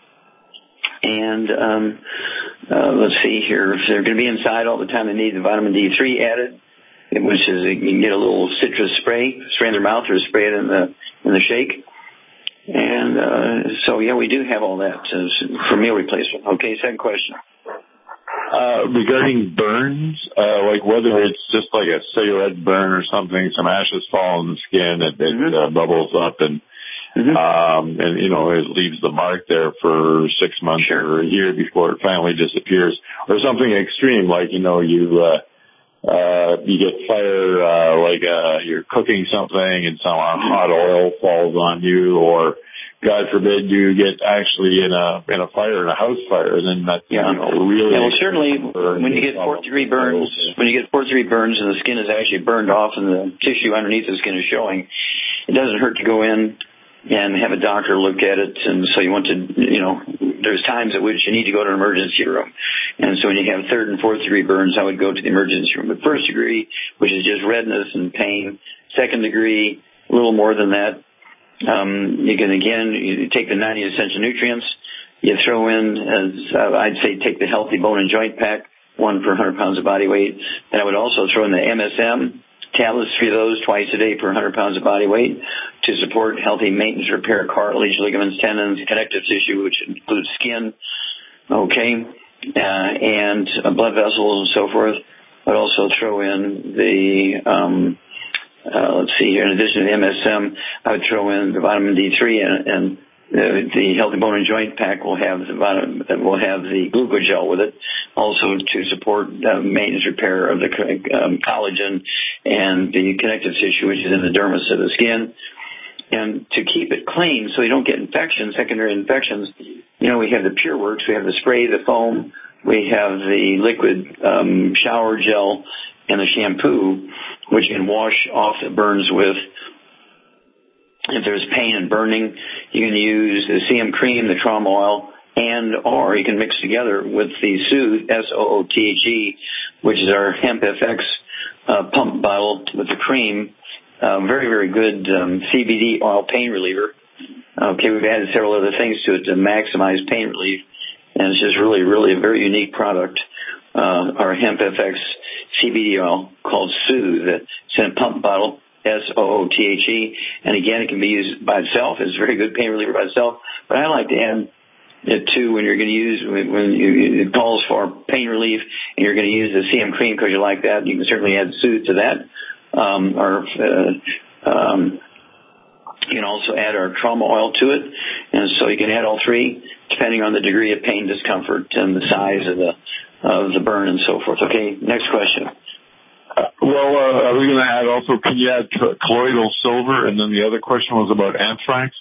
And um, uh, let's see here. If they're going to be inside all the time, they need the vitamin D three added, which is you can get a little citrus spray, spray in their mouth or spray it in the in the shake. And uh, so, yeah, we do have all that uh, for meal replacement. Okay, second question. Uh, regarding burns, uh, like whether it's just like a cellulite burn or something, some ashes fall on the skin, it, it mm-hmm. uh, bubbles up and Mm-hmm. Um, and, you know, it leaves the mark there for six months sure. or a year before it finally disappears. Or something extreme, like, you know, you, uh, uh, you get fire, uh, like, uh, you're cooking something and some mm-hmm. hot oil falls on you, or God forbid you get actually in a, in a fire, in a house fire, and then that, yeah. you know, really. Yeah, well, certainly when you get fourth degree burns, when you get fourth degree burns and the skin is actually burned off and the tissue underneath the skin is showing, it doesn't hurt to go in and have a doctor look at it. And so you want to, you know, there's times at which you need to go to an emergency room. And so when you have third and fourth degree burns, I would go to the emergency room. But first degree, which is just redness and pain. Second degree, a little more than that. Um, you can, again, you take the ninety essential nutrients. You throw in, as uh, I'd say, take the healthy bone and joint pack, one per one hundred pounds of body weight. And I would also throw in the M S M tablets, three of those twice a day per one hundred pounds of body weight to support healthy maintenance, repair, cartilage, ligaments, tendons, connective tissue, which includes skin, okay, uh, and uh, blood vessels and so forth. I'd also throw in the, um, uh, let's see here, in addition to the M S M, I would throw in the vitamin D three and, and Uh, the Healthy Bone and Joint Pack will have the vitamin, will have the glucogel with it, also to support uh, maintenance repair of the um, collagen and the connective tissue, which is in the dermis of the skin. And to keep it clean so you don't get infections, secondary infections, you know, we have the Pure Works, we have the spray, the foam, we have the liquid um, shower gel, and the shampoo, which you can wash off the burns with. If there's pain and burning, you can use the C M cream, the trauma oil, and or you can mix together with the Soothe, S O O T H E, which is our Hemp F X uh, pump bottle with the cream. Uh, very, very good um, C B D oil pain reliever. Okay, we've added several other things to it to maximize pain relief, and it's just really, really a very unique product. Uh, our Hemp F X C B D oil called Soothe. It's in a pump bottle. S O O T H E, and again, it can be used by itself. It's a very good pain reliever by itself, but I like to add it too when you're going to use, when you, it calls for pain relief, and you're going to use the C M cream because you like that. You can certainly add Soothe to that, um, or uh, um, you can also add our trauma oil to it, and so you can add all three depending on the degree of pain, discomfort, and the size of the of the burn and so forth. Okay, next question. Uh, well, uh, I was going to add also, can you add colloidal silver? And then the other question was about anthrax.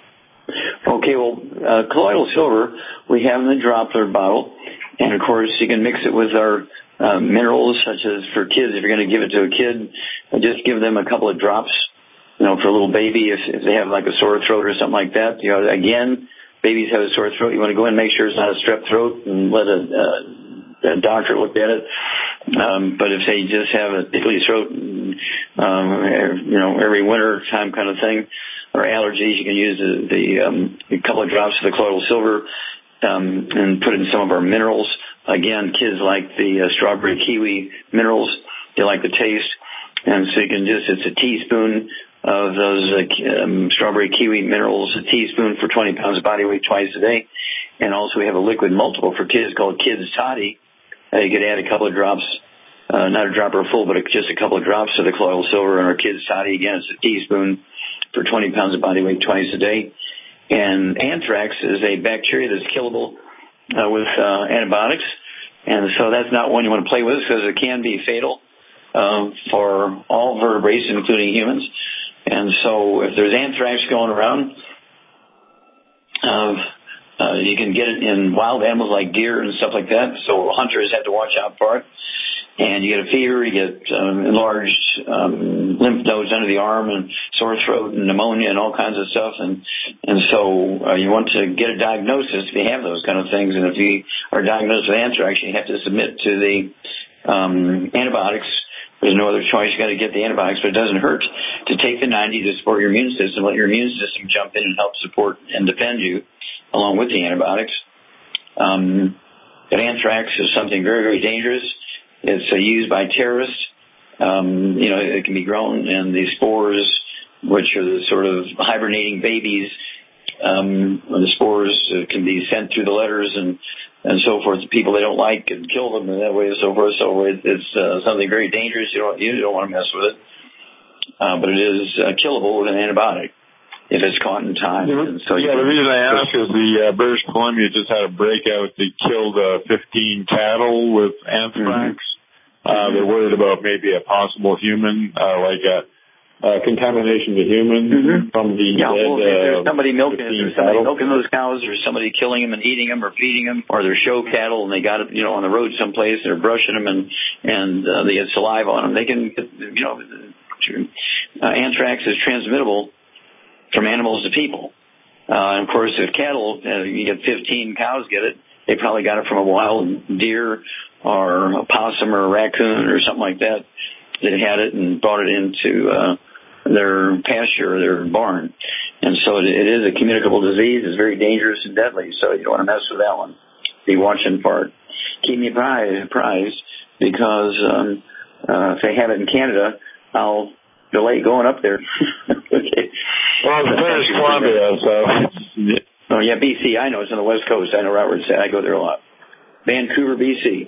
Okay, well, uh, colloidal silver we have in the droplet bottle, and of course you can mix it with our uh, minerals, such as for kids. If you're going to give it to a kid, just give them a couple of drops. You know, for a little baby, if, if they have like a sore throat or something like that. You know, again, babies have a sore throat. You want to go in and make sure it's not a strep throat, and let a uh, a doctor looked at it. Um, but if they just have a tickly throat, um, you know, every winter time kind of thing, or allergies, you can use the, the um, a couple of drops of the colloidal silver um, and put in some of our minerals. Again, kids like the uh, strawberry kiwi minerals. They like the taste. And so you can just, it's a teaspoon of those uh, um, strawberry kiwi minerals, a teaspoon for twenty pounds of body weight twice a day. And also we have a liquid multiple for kids called Kids Toddy. Uh, you could add a couple of drops, uh, not a drop or a full, but just a couple of drops of the colloidal silver in our Kids Toddy. Again, it's a teaspoon for twenty pounds of body weight twice a day. And anthrax is a bacteria that's killable uh, with uh, antibiotics. And so that's not one you want to play with because it can be fatal uh, for all vertebrates, including humans. And so if there's anthrax going around, uh, Uh, you can get it in wild animals like deer and stuff like that, so hunters have to watch out for it. And you get a fever, you get um, enlarged um, lymph nodes under the arm, and sore throat, and pneumonia, and all kinds of stuff. And and so uh, you want to get a diagnosis if you have those kind of things. And if you are diagnosed with anthrax, you have to submit to the um, antibiotics. There's no other choice. You got to get the antibiotics, but it doesn't hurt to take the ninety to support your immune system. Let your immune system jump in and help support and defend you along with the antibiotics. Um, but anthrax is something very, very dangerous. It's uh, used by terrorists. Um, you know, it can be grown, and the spores, which are the sort of hibernating babies, um, the spores uh, can be sent through the letters and, and so forth to people they don't like and kill them in that way and so forth. So it, it's uh, something very dangerous. You don't, you don't want to mess with it. Uh, but it is uh, killable with an antibiotic if it's caught in time. Yeah, and so yeah the reason I ask is the uh, British Columbia just had a breakout. They killed uh, fifteen cattle with anthrax. Mm-hmm. Uh, they're worried about maybe a possible human, uh, like a uh, contamination to humans mm-hmm. from the yeah, dead, well, if there's uh, somebody milking, if there's somebody cattle. milking those cows, or somebody killing them and eating them or feeding them, or they're show cattle and they got it, you know, on the road someplace, they're brushing them and and uh, they get saliva on them. They can, you know, uh, anthrax is transmittable from animals to people. Uh, and of course, if cattle, uh, you get fifteen cows get it, they probably got it from a wild deer or a possum or a raccoon or something like that that had it and brought it into uh, their pasture or their barn. And so it, it is a communicable disease. It's very dangerous and deadly, so you don't want to mess with that one. Be watching for it. Keep me apprised because um, uh, if they have it in Canada, I'll delay going up there. Okay. Well, it's British Columbia, so. Oh, yeah, B C. I know. It's on the West Coast. I know Robert said. I go there a lot. Vancouver, B C.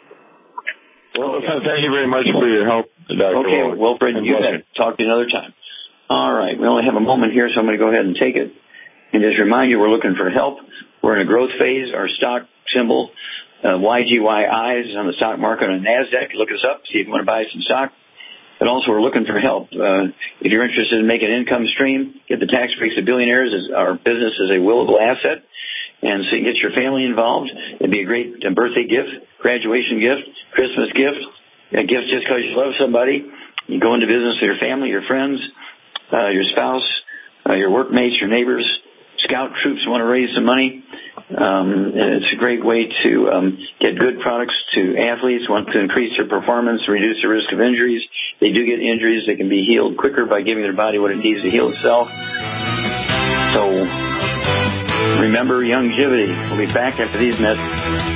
Well, thank you very much for your help, Doctor Okay, Wilfred, you bet. Talk to you another time. All right. We only have a moment here, so I'm going to go ahead and take it. And just remind you, we're looking for help. We're in a growth phase. Our stock symbol, uh, Y G Y I, is on the stock market on NASDAQ. Look us up. See if you want to buy some stock. But also, we're looking for help. Uh, if you're interested in making an income stream, get the Tax Breaks of Billionaires. Our business is a willable asset. And so you can get your family involved. It'd be a great birthday gift, graduation gift, Christmas gift, a gift just because you love somebody. You go into business with your family, your friends, uh, your spouse, uh, your workmates, your neighbors, scout troops want to raise some money. Um, it's a great way to um, get good products to athletes who want to increase their performance, reduce the risk of injuries. They do get injuries. They can be healed quicker by giving their body what it needs to heal itself. So remember longevity. We'll be back after these messages.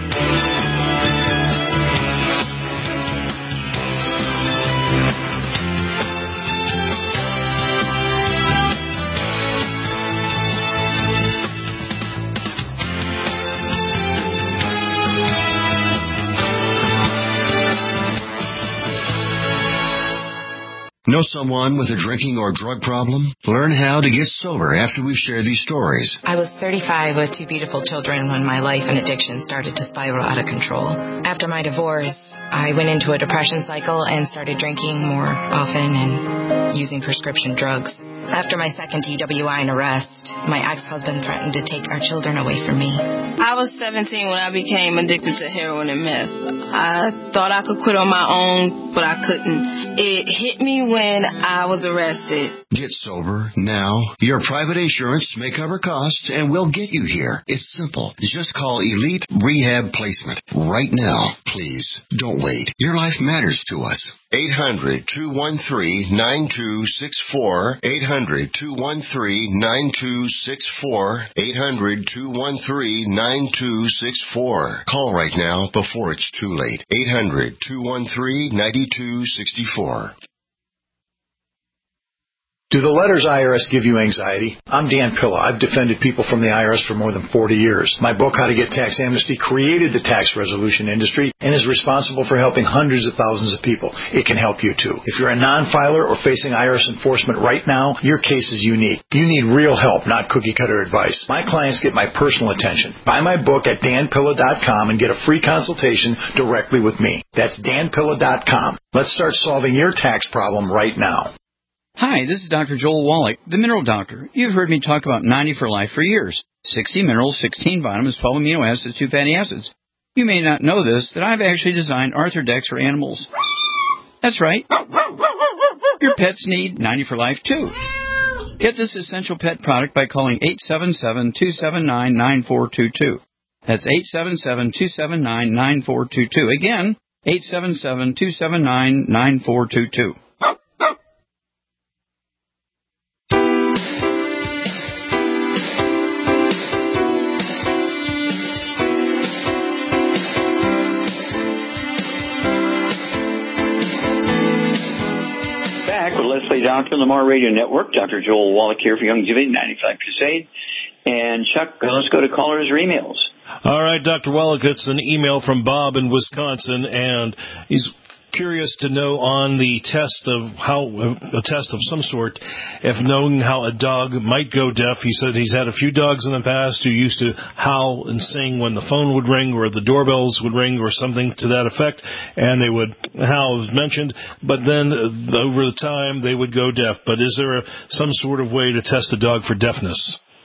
Know someone with a drinking or drug problem? Learn how to get sober after we share these stories. I was thirty-five with two beautiful children when my life and addiction started to spiral out of control. After my divorce, I went into a depression cycle and started drinking more often and using prescription drugs. After my second D W I and arrest, my ex-husband threatened to take our children away from me. I was seventeen when I became addicted to heroin and meth. I thought I could quit on my own, but I couldn't. It hit me when I was arrested. Get sober now. Your private insurance may cover costs and we'll get you here. It's simple. Just call Elite Rehab Placement right now. Please, don't wait. Your life matters to us. eight hundred, two one three, nine two six four. eight hundred, two one three, nine two six four. eight hundred, two one three, nine two six four. Call right now before it's too late. eight hundred, two one three, nine two six four. Do the letters I R S give you anxiety? I'm Dan Pilla. I've defended people from the I R S for more than forty years. My book, How to Get Tax Amnesty, created the tax resolution industry and is responsible for helping hundreds of thousands of people. It can help you too. If you're a non-filer or facing I R S enforcement right now, your case is unique. You need real help, not cookie-cutter advice. My clients get my personal attention. Buy my book at dan pilla dot com and get a free consultation directly with me. That's dan pilla dot com. Let's start solving your tax problem right now. Hi, this is Doctor Joel Wallach, the Mineral Doctor. You've heard me talk about ninety for Life for years. sixty minerals, sixteen vitamins, twelve amino acids, two fatty acids. You may not know this, that I've actually designed Arthrodex for animals. That's right. Your pets need ninety for Life, too. Get this essential pet product by calling eight seven seven, two seven nine, nine four two two. That's eight seven seven, two seven nine, nine four two two. Again, eight seven seven, two seven nine, nine four two two. Leslie Doctor, Lamar Radio Network. Doctor Joel Wallach here for Youngevity ninety-five Crusade. And Chuck, let's go to callers or emails. All right, Doctor Wallach, it's an email from Bob in Wisconsin, and he's curious to know on the test of how, a test of some sort, if knowing how a dog might go deaf. He said he's had a few dogs in the past who used to howl and sing when the phone would ring or the doorbells would ring or something to that effect, and they would howl, as mentioned, but then uh, over the time they would go deaf. But is there a, some sort of way to test a dog for deafness?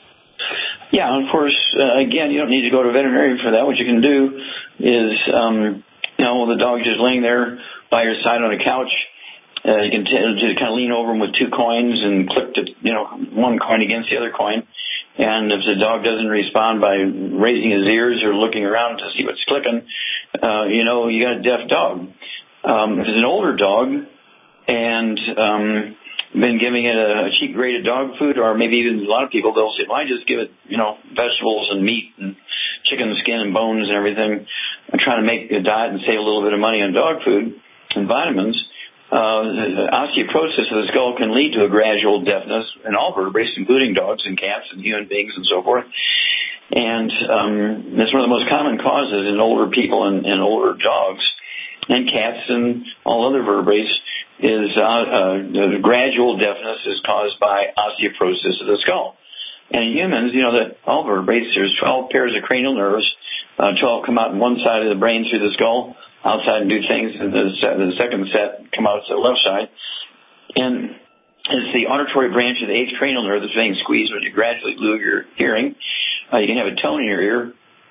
Yeah, of course, uh, again, you don't need to go to a veterinarian for that. What you can do is, um, you know, the dog's just laying there by your side on a couch. Uh, you can t- just kind of lean over him with two coins and click the, you know, one coin against the other coin. And if the dog doesn't respond by raising his ears or looking around to see what's clicking, uh, you know, you got a deaf dog. Um, if it's an older dog and um, been giving it a, a cheap graded dog food, or maybe even a lot of people, they'll say, well, I just give it, you know, vegetables and meat and chicken skin and bones and everything. I'm trying to make a diet and save a little bit of money on dog food and vitamins. Uh, osteoporosis of the skull can lead to a gradual deafness in all vertebrates, including dogs and cats and human beings and so forth. And um, that's one of the most common causes in older people and, and older dogs and cats and all other vertebrates is uh, uh, the gradual deafness is caused by osteoporosis of the skull. And in humans, you know, that all vertebrates, there's twelve pairs of cranial nerves. Uh, twelve come out on one side of the brain through the skull, outside and do things, and the, the second set come out to the left side. And it's the auditory branch of the eighth cranial nerve that's being squeezed when you gradually lose your hearing. Uh, you can have a tone in your ear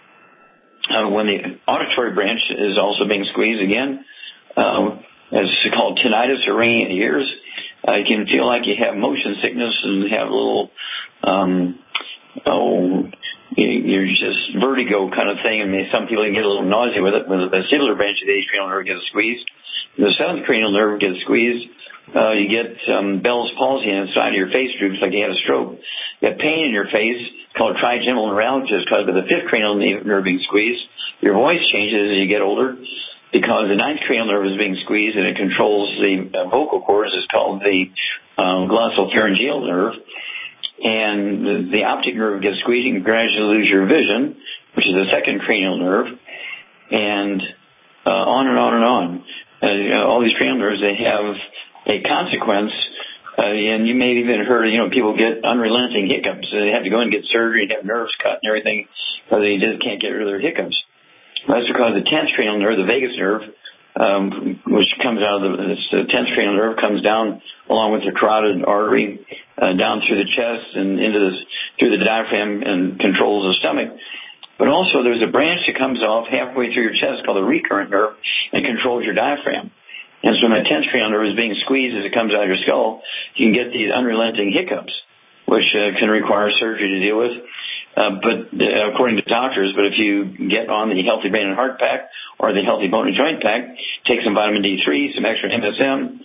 uh, when the auditory branch is also being squeezed again. Uh, it's called tinnitus or ringing in the ears. Uh, you can feel like you have motion sickness and have a little, um, oh, you're just vertigo kind of thing. I mean, some people can get a little nausea with it. When the vestibular branch of the eighth cranial nerve gets squeezed, the seventh cranial nerve gets squeezed. Uh, you get um, Bell's palsy inside of your face droops like you had a stroke. You have pain in your face called trigeminal neuralgia because of the fifth cranial nerve being squeezed. Your voice changes as you get older because the ninth cranial nerve is being squeezed and it controls the uh, vocal cords. It's called the um, glossopharyngeal nerve. And the, the optic nerve gets squeezed. You can gradually lose your vision, which is the second cranial nerve. And uh, on and on and on. Uh, you know, all these cranial nerves, they have a consequence, uh, and you may have even heard, you know, people get unrelenting hiccups. They have to go and get surgery and have nerves cut and everything because they just can't get rid of their hiccups. That's because the tenth cranial nerve, the vagus nerve, um, which comes out of the, this, the tenth cranial nerve, comes down along with the carotid artery uh, down through the chest and into the, through the diaphragm and controls the stomach. But also there's a branch that comes off halfway through your chest called the recurrent nerve and controls your diaphragm. And so when that tenth cranial nerve is being squeezed as it comes out of your skull, you can get these unrelenting hiccups, which uh, can require surgery to deal with. Uh, but uh, according to doctors, but if you get on the Healthy Brain and Heart Pack or the Healthy Bone and Joint Pack, take some vitamin D three, some extra M S M,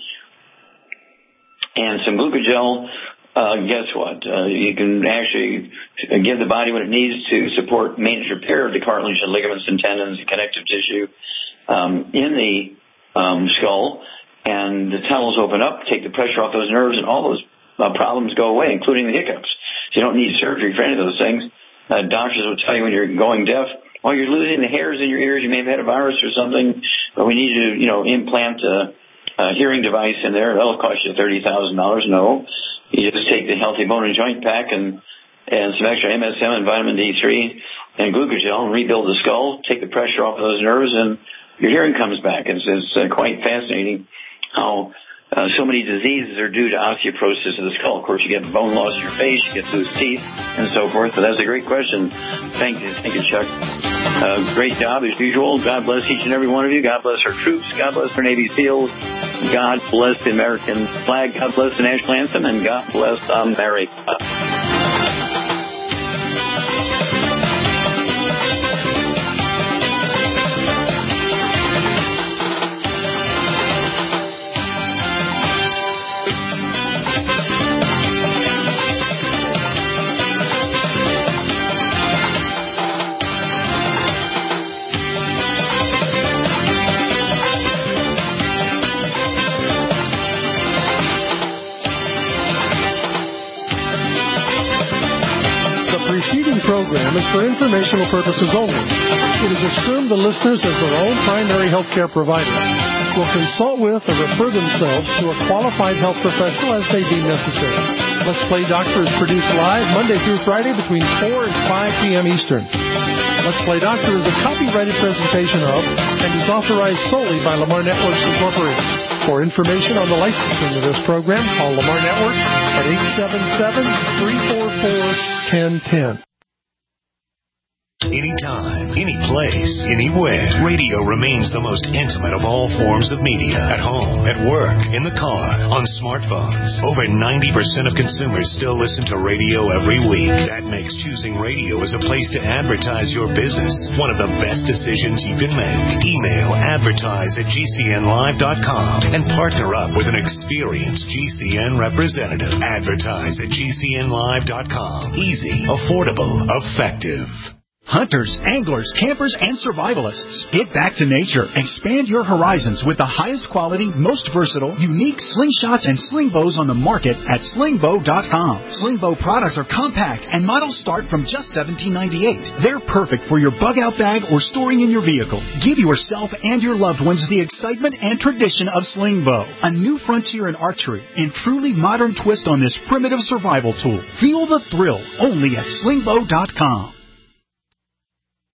and some glucogel, uh, guess what? Uh, you can actually give the body what it needs to support maintenance repair of the cartilage and ligaments and tendons and connective tissue um, in the um, skull, and the tunnels open up, take the pressure off those nerves, and all those uh, problems go away, including the hiccups. So you don't need surgery for any of those things. Uh, doctors will tell you when you're going deaf, oh, you're losing the hairs in your ears, you may have had a virus or something, but we need to, you know, implant a, a hearing device in there. That'll cost you thirty thousand dollars. No. You just take the Healthy Bone and Joint Pack and, and some extra M S M and vitamin D three and glucogel and rebuild the skull, take the pressure off of those nerves, and your hearing comes back. It's, it's uh, quite fascinating how uh, so many diseases are due to osteoporosis of the skull. Of course, you get bone loss in your face, you get loose teeth, and so forth. But that's a great question. Thank you, thank you, Chuck. Uh, great job as usual. God bless each and every one of you. God bless our troops. God bless our Navy SEALs. God bless the American flag. God bless the national anthem, and God bless America. Program is for informational purposes only. It is assumed the listeners, as their own primary health care provider, will consult with or refer themselves to a qualified health professional as they deem necessary. Let's Play Doctor is produced live Monday through Friday between four and five p.m. Eastern. Let's Play Doctor is a copyrighted presentation of and is authorized solely by Lamar Networks Incorporated. For information on the licensing of this program, call Lamar Networks at eight seven seven, three four four, one zero one zero. Anytime, any place, anywhere. Radio remains the most intimate of all forms of media. At home, at work, in the car, on smartphones. Over ninety percent of consumers still listen to radio every week. That makes choosing radio as a place to advertise your business one of the best decisions you can make. Email advertise at G C N live dot com and partner up with an experienced G C N representative. Advertise at G C N live dot com. Easy, affordable, effective. Hunters, anglers, campers, and survivalists. Get back to nature. Expand your horizons with the highest quality, most versatile, unique slingshots and sling bows on the market at sling bow dot com. Sling bow products are compact and models start from just seventeen ninety-eight. They're perfect for your bug out bag or storing in your vehicle. Give yourself and your loved ones the excitement and tradition of sling bow. A new frontier in archery and truly modern twist on this primitive survival tool. Feel the thrill only at sling bow dot com.